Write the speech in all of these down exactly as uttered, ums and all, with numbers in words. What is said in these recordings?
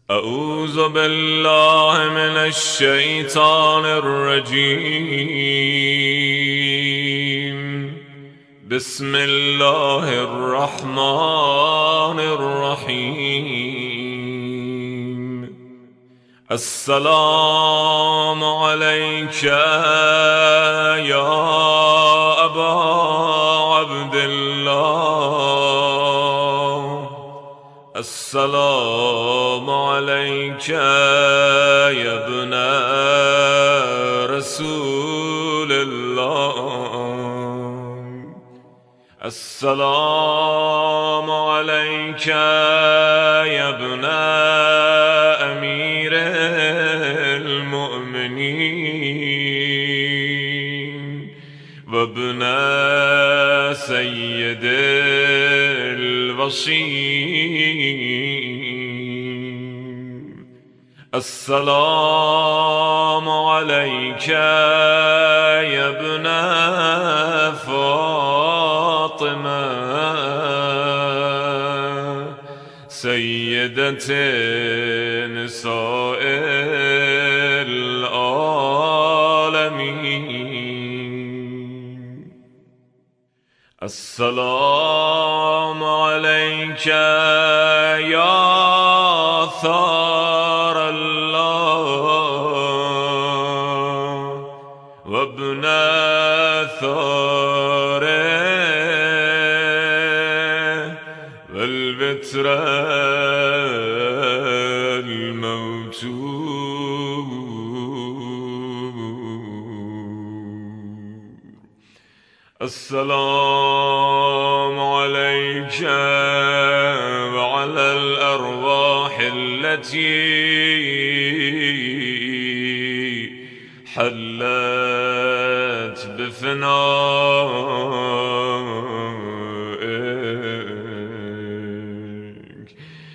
أعوذ بالله من الشيطان الرجيم. بسم الله الرحمن الرحيم. السلام عليك يا أبا عبد الله. السلام عليك يا ابن رسول الله. السلام عليك يا ابن أمير المؤمنين وابن سيد الوصيين. السلام عليك يا ابن فاطمة سيدة نساء العالمين. السلام عليك يا ثار الله وابن ثاره والبتر الموتور. السلام عليك وعلى الأرواح التي حلت بفنائك.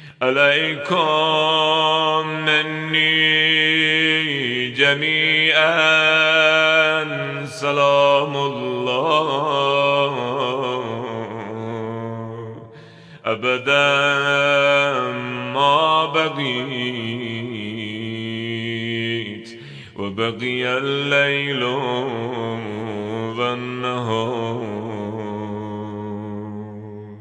عليكم مني جميعا سلام الله أبدا ما بقيت وبقي الليل والنهار.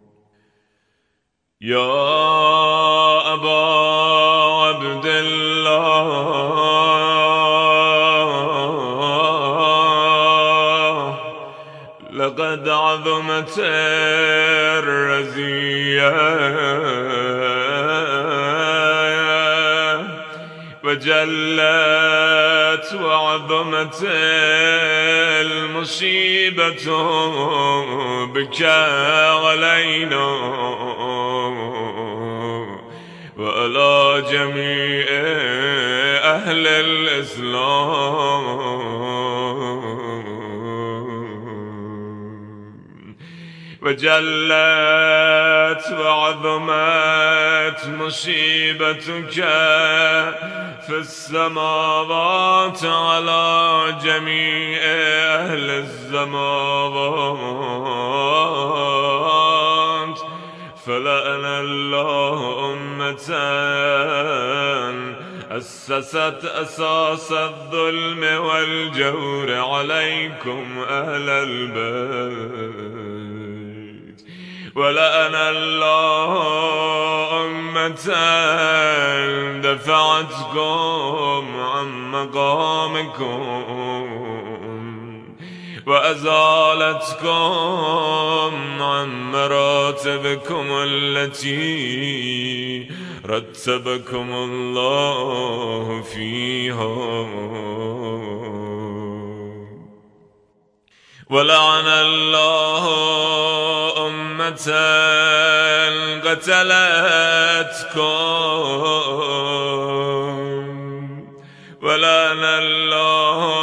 يا أبا عبد الله لقد عظمت الرزية وجلت وعظمت المصيبة بك علينا وعلى جميع أهل الإسلام. وجلت وعظمت مصيبتك في السماوات على جميع أهل السماوات. فلأن الله أمة أسست أساس الظلم والجور عليكم أهل البيت. ولأن الله أمة دفعتكم عن مقامكم وأزالتكم عن مراتبكم التي رتبكم الله فيها. ولعن الله أمة قتلتكم. ولعن الله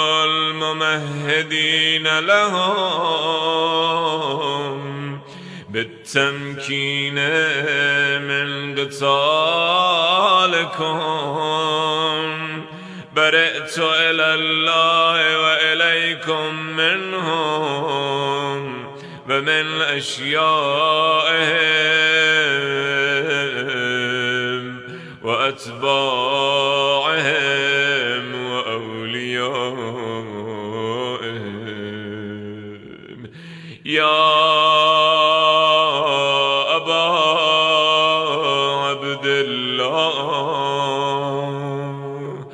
الممهدين لهم بالتمكين من قتالكم. برئت إلى الله وإليكم منهم ومن أشيائهم وأتباعهم وأوليائهم. يا أبا عبد الله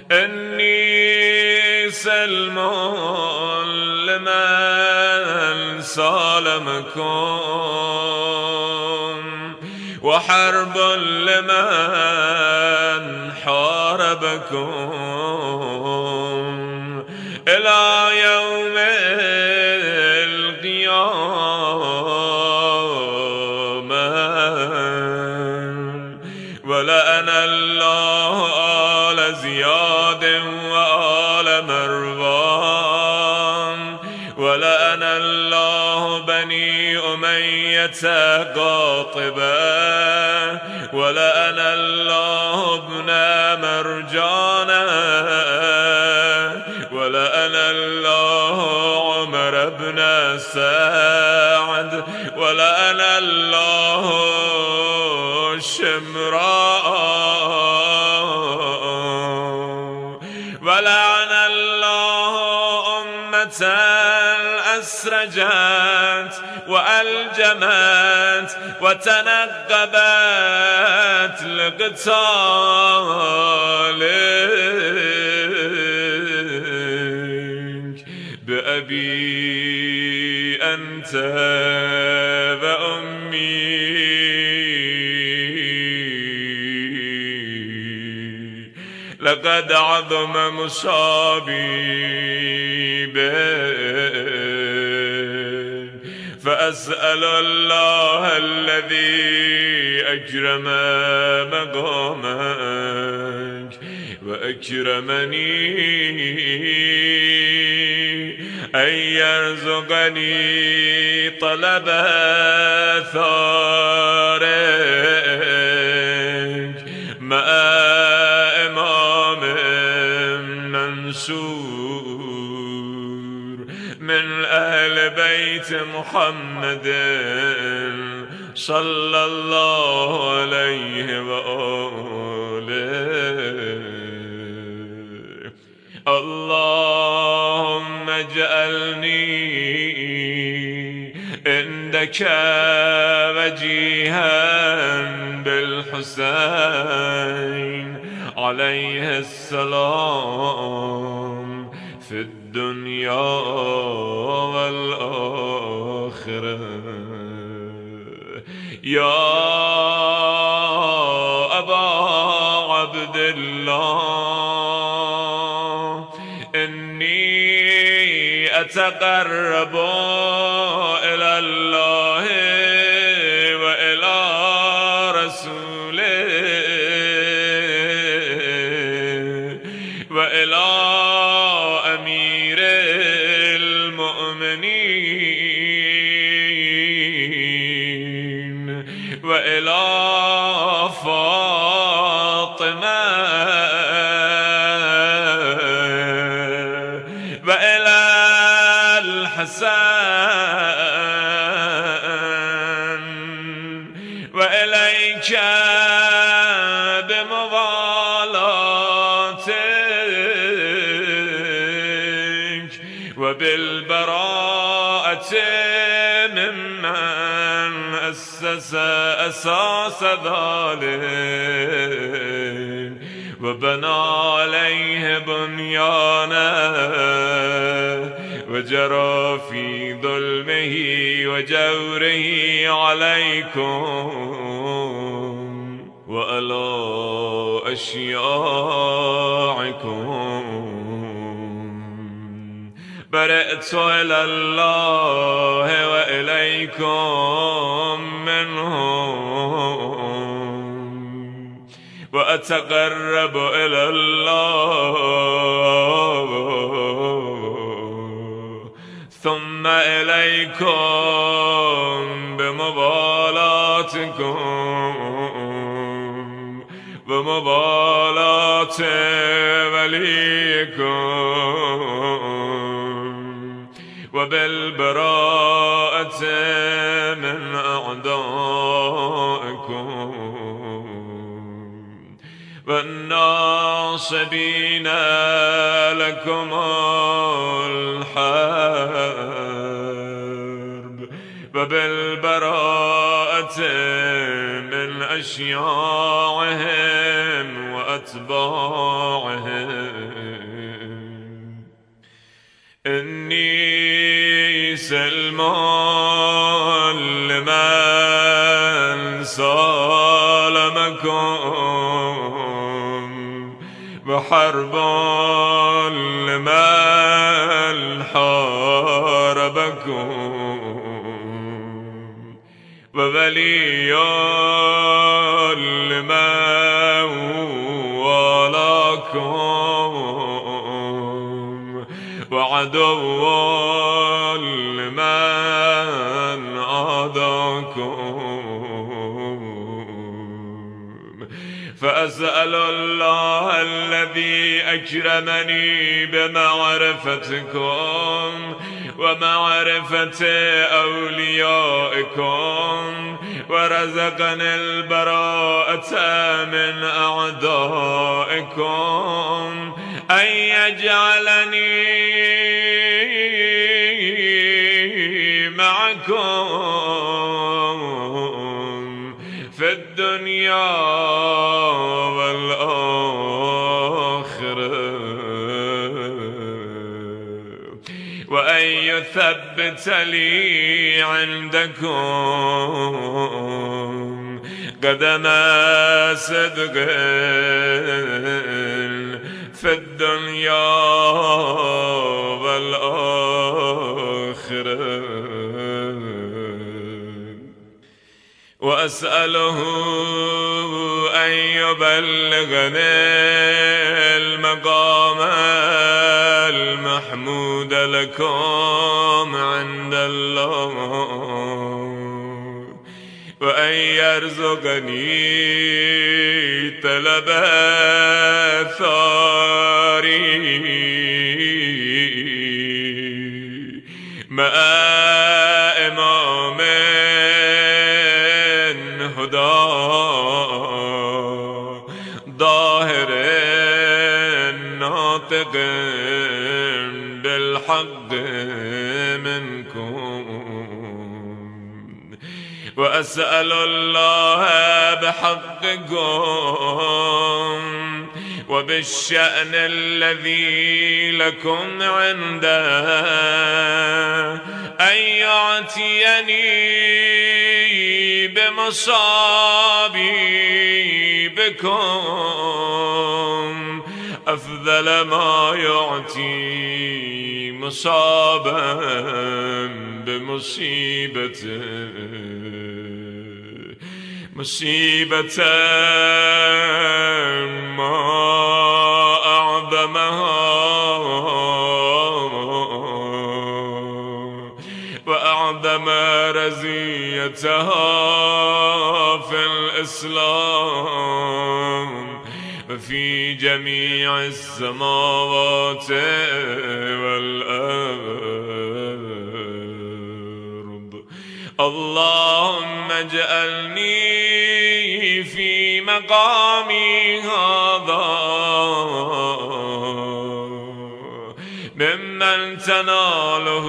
إني سلم لمن سالمكم وحرب لمن حاربكم إلى يوم القيامة. ولأن الله آل زياد وآل مروان ولأن الله بني أمية قاطبة ولأن الله ابن مرجانة ولأن الله عمر بن سعد ولأن الله شمراء ولعن الله أمة أسرجت وألجمت وتنقبت لقتالك بأبي أنت وأمي لقد عظم مصابي به. فأسأل الله الذي أكرم مقامك وأكرمني أن يرزقني طلب ثارك مع إمام منصور من أهل بيت محمد صلى الله عليه وآله. اللهم اجعلني عندك وجيها بالحسين عليه السلام في الدنيا والآخرة. يا أبا عبد الله إني أتقرب إلى الله وإلى رسوله وإلى أمير المؤمنين وإلى فاطمة وإلى الحسن وإليك بموالاتك وبالبراءة ممن أسس أساس ذلك وبنى عليه بنيانه وجرى في ظلمه وجوره عليكم وعلى أشياعكم. برئت إلى الله وإليكم منهم وأتقرب إلى الله ثم إليكم بمبالاتكم ومبالاة وليكم وبالبراءة من أعدائكم. والناصبين لكم الحرب وبالبراءة من أشياعهم وأتباعهم. إني سلمان لمن سالمكم وحرب لمن حاربكم وولي لمن والاكم وعدو لمن عاداكم. فأسأل الله الذي أكرمني بمعرفتكم ومعرفة أوليائكم ورزقني البراءة من أعدائكم أن يجعلني معكم في الدنيا والآخرة وأن يثبت لي عندكم قدم صدق في الدنيا والآخرة. وأسأله أن يبلغني المقام المحمود لكم عند الله وأن يرزقني طلب ثاري مع إمام هدى ظاهر ناطق بالحق منكم. وأسأل الله بحقكم وبالشأن الذي لكم عنده أن يعطيني بمصابيبكم أفضل ما يعطي مصابا بمصيبته مصيبة ما أعظمها وأعظم رزيتها في الإسلام وفي جميع السماوات والأرض. اللهم اجعلني في مقامي هذا ممن تناله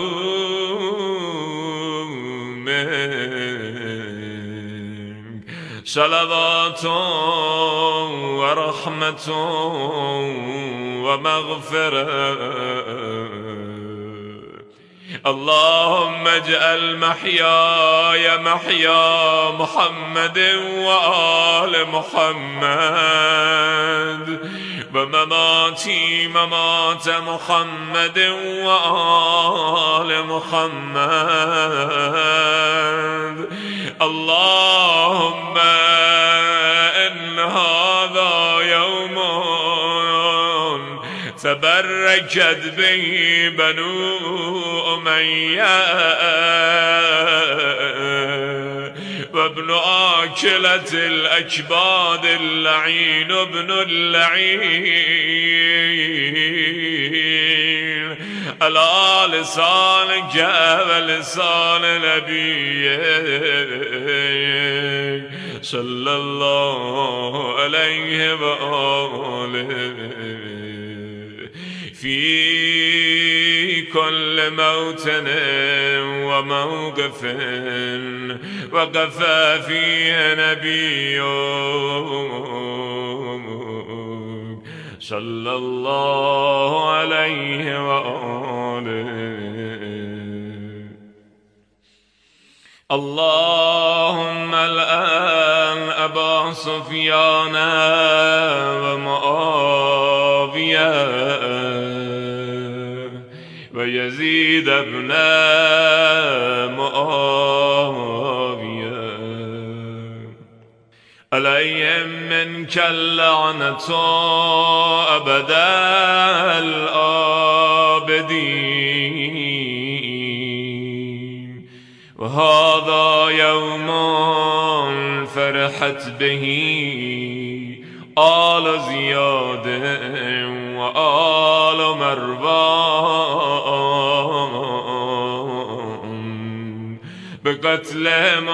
منك صلوات ورحمة ومغفرة. اللهم اجعل محياي محيا محمد وآل محمد ومماتي ممات محمد وآل محمد. اللهم إن هذا يوم تبركت به بنو أمية وابن آكلة الأكباد اللعين ابن اللعين على لسانك ولسان نبيك صلى الله عليه وآله في كل موطن وموقف وقف فيه نبي صلى الله عليه وآله. اللهم الآن أبا سفيان ومعاوية ويزيد بن معاوية عليهم منك اللعنة أبدا الآبدين. وهذا يوم فرحت به آل زياد وآل مروان بقتلهم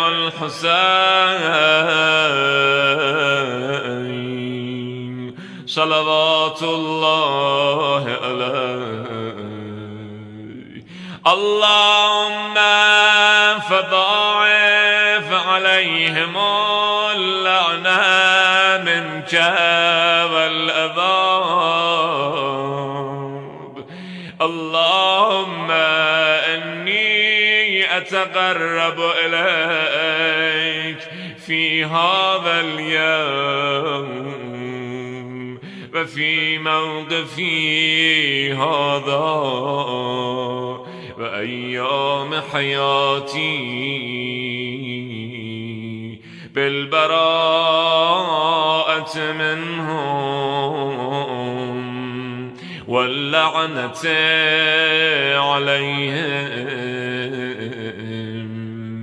الحسين صلوات الله عليه. اللهم فضاعف عليهم اللعنة منك والعذاب. اللهم إني أتقرب إليك في هذا اليوم وفي موقفي هذا وأيام حياتي بالبراءة منهم واللعنة عليهم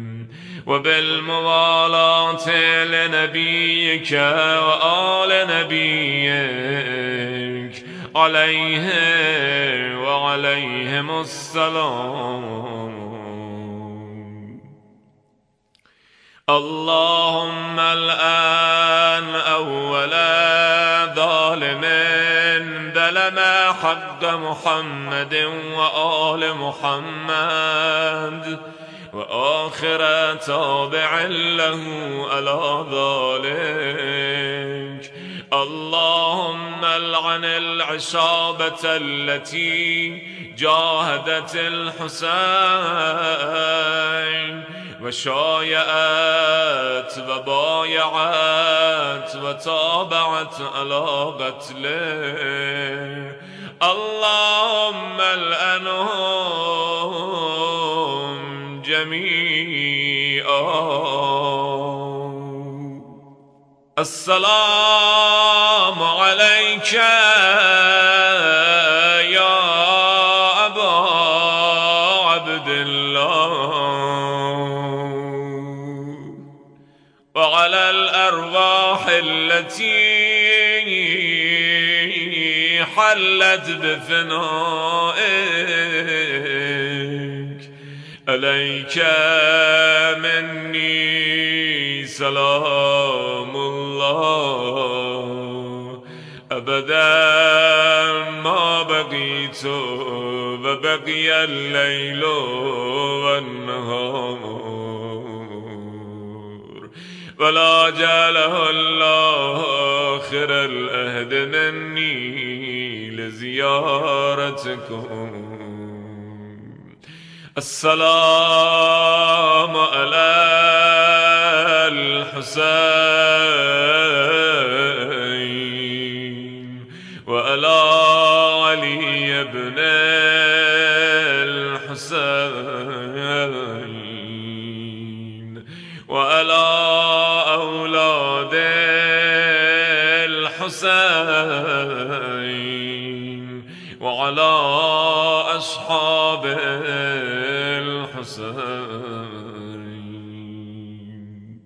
وبالموالاة لنبيك وآل نبيك عليه وعليهم السلام. اللهم الآن أول ظالم ظلم حق محمد وآل محمد وآخر تابع له على ذلك. اللهم العن العصابة التي جاهدت الحسين وشايعت وبايعت وتابعت على قتله. اللهم العنهم جميعا. السلام عليك يا أبا عبد الله وعلى الأرواح التي حلت بفنائك. عليك مني سلام الله أبدا ما بقيت وبقي الليل والنهار ولا جعله الله آخر الأهد مني لزيارتكم. السلام على الحسين وعلى علي بن الحسين وعلى أولاد الحسين وعلى أصحاب الحسين.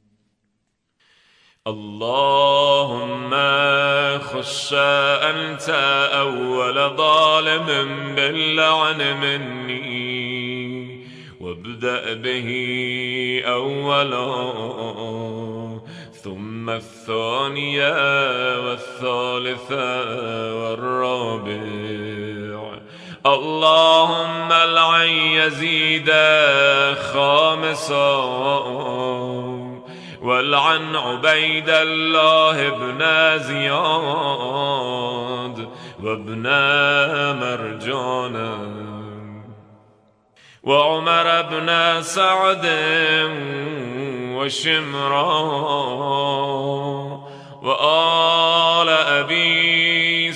اللهم خش أنت أول ظالم باللعن مني وابدأ به أولا ثم الثانية والثالثة والرابع. اللهم العن يزيد خامسا، والعن عبيد الله بن زياد وابن مرجان وعمر بن سعد وشمران وآل أبي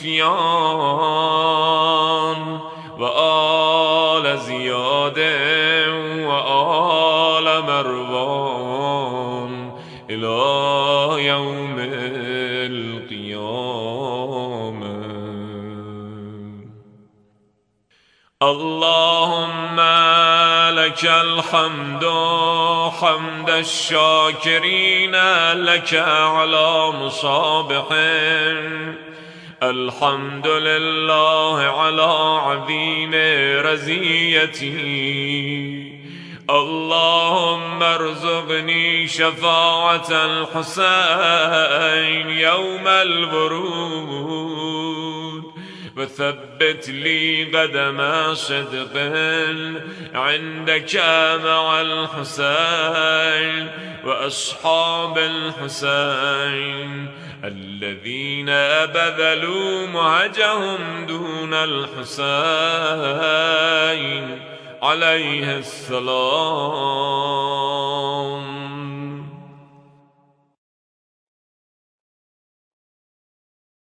سفيان وآل زياد وآل مروان إلى يوم القيامة. اللهم لك الحمد حمد الشاكرين لك على مصابح، الحمد لله على عظيم رزيتي. اللهم ارزقني شفاعة الحسين يوم الورود، وثبت لي قدم صدق عندك مع الحسين وأصحاب الحسين الذين بذلوا مهجهم دون الحسين عليه السلام.